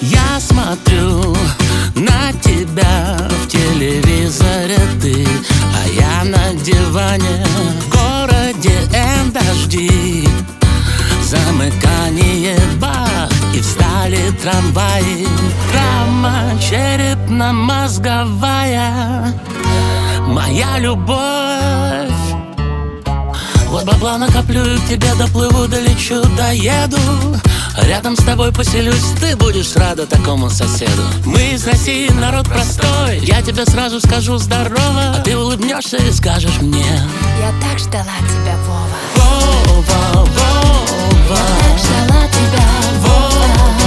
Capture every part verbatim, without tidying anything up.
Я смотрю на тебя в телевизоре ты, а я на диване в городе Н дожди. Замыкание бах, и встали трамваи. Травма черепно-мозговая, моя любовь. Вот бабла накоплю и к тебе доплыву, долечу, доеду. Рядом с тобой поселюсь, ты будешь рада такому соседу. Мы из России, народ простой, я тебе сразу скажу здорово, а ты улыбнешься и скажешь мне: я так ждала тебя, Вова. Вова, Вова, я так ждала тебя, Вова.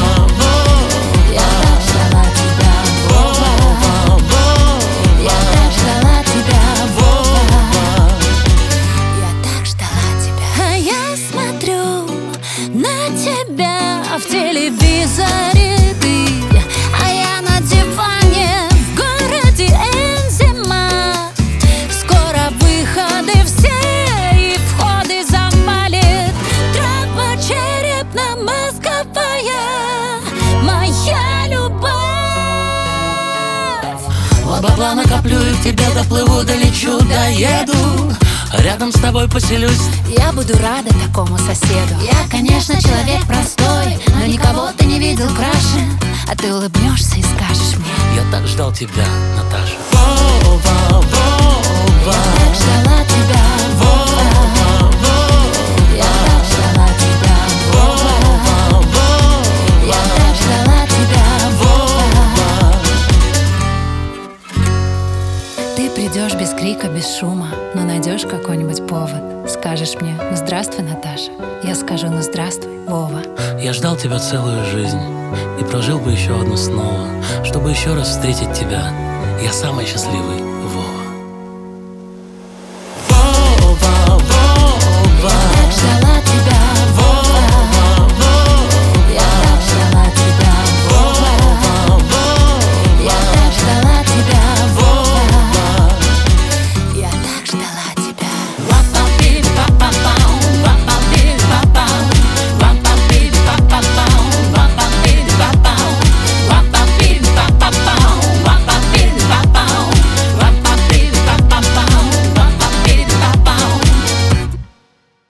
Я так ждала тебя, Вова. Я так ждала тебя, Вова. Я так ждала тебя. А я смотрю на тебя в телевизоре ты, а я на диване в городе Н зима. Скоро выходы все и входы завалит. Травма черепно-мозговая, моя любовь. Вот бабла накоплю и к тебе доплыву, долечу, доеду. Рядом с тобой поселюсь, я буду рада такому соседу. Я, конечно, человек простой, но никого ты не видел краше. А ты улыбнешься и скажешь мне: я так ждал тебя, Наташа. Вова, Вова, я так ждала тебя, Вова. Я так ждала тебя, Вова. Я так ждала тебя, Вова. Ты придешь без крика, без шума, но найдешь какой-нибудь повод. Скажешь мне: ну здравствуй, Наташа. Я скажу: ну здравствуй, Вова. Я ждал тебя целую жизнь и прожил бы еще одну снова, чтобы еще раз встретить тебя. Я самый счастливый